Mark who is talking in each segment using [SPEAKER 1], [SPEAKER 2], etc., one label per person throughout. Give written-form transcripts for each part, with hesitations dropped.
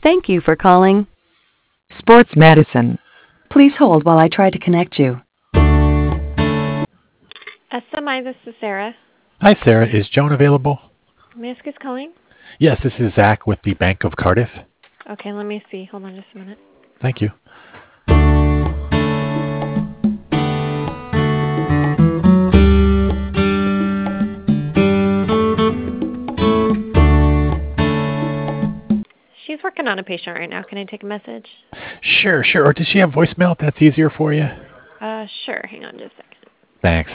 [SPEAKER 1] Thank you for calling
[SPEAKER 2] Sports Medicine.
[SPEAKER 1] Please hold while I try to connect you.
[SPEAKER 3] SMI, this is Sarah.
[SPEAKER 4] Hi, Sarah. Is Joan available?
[SPEAKER 3] May I ask who's calling?
[SPEAKER 4] Yes, this is Zach with the Bank of Cardiff.
[SPEAKER 3] Okay, let me see. Hold on just a minute.
[SPEAKER 4] Thank you.
[SPEAKER 3] She's working on a patient right now. Can I take a message?
[SPEAKER 4] Sure. Or does she have voicemail if that's easier for you?
[SPEAKER 3] Sure. Hang on just a second.
[SPEAKER 4] Thanks.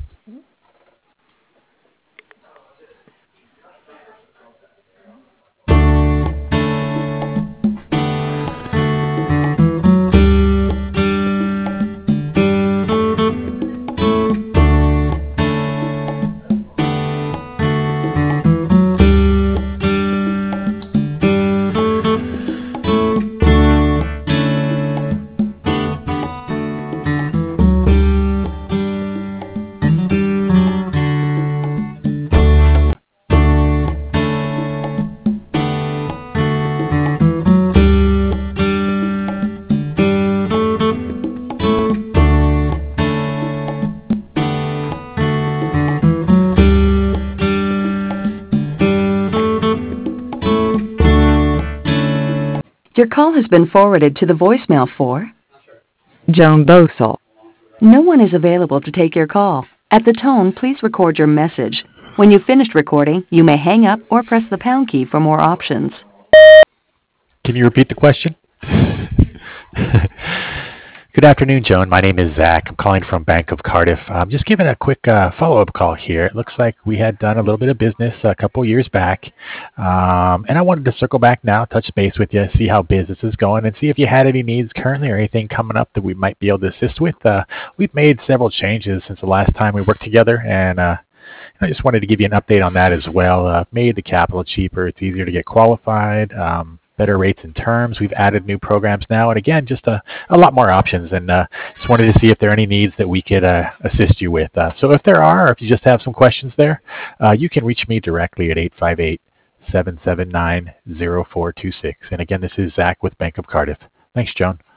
[SPEAKER 1] Your call has been forwarded to the voicemail for
[SPEAKER 2] Joan Bosel.
[SPEAKER 1] No one is available to take your call. At the tone, please record your message. When you've finished recording, you may hang up or press the pound key for more options.
[SPEAKER 4] Can you repeat the question? Good afternoon, Joan. My name is Zach. I'm calling from Bank of Cardiff. I'm just giving a quick follow-up call here. It looks like we had done a little bit of business a couple years back, and I wanted to circle back now, touch base with you, see how business is going, and see if you had any needs currently or anything coming up that we might be able to assist with. We've made several changes since the last time we worked together, and I just wanted to give you an update on that as well. Made the capital cheaper. It's easier to get qualified. Better rates and terms. We've added new programs now, and again, just a lot more options. And just wanted to see if there are any needs that we could assist you with. So if there are, or if you just have some questions there, you can reach me directly at 858-779-0426. And again, this is Zach with Bank of Cardiff. Thanks, Joan.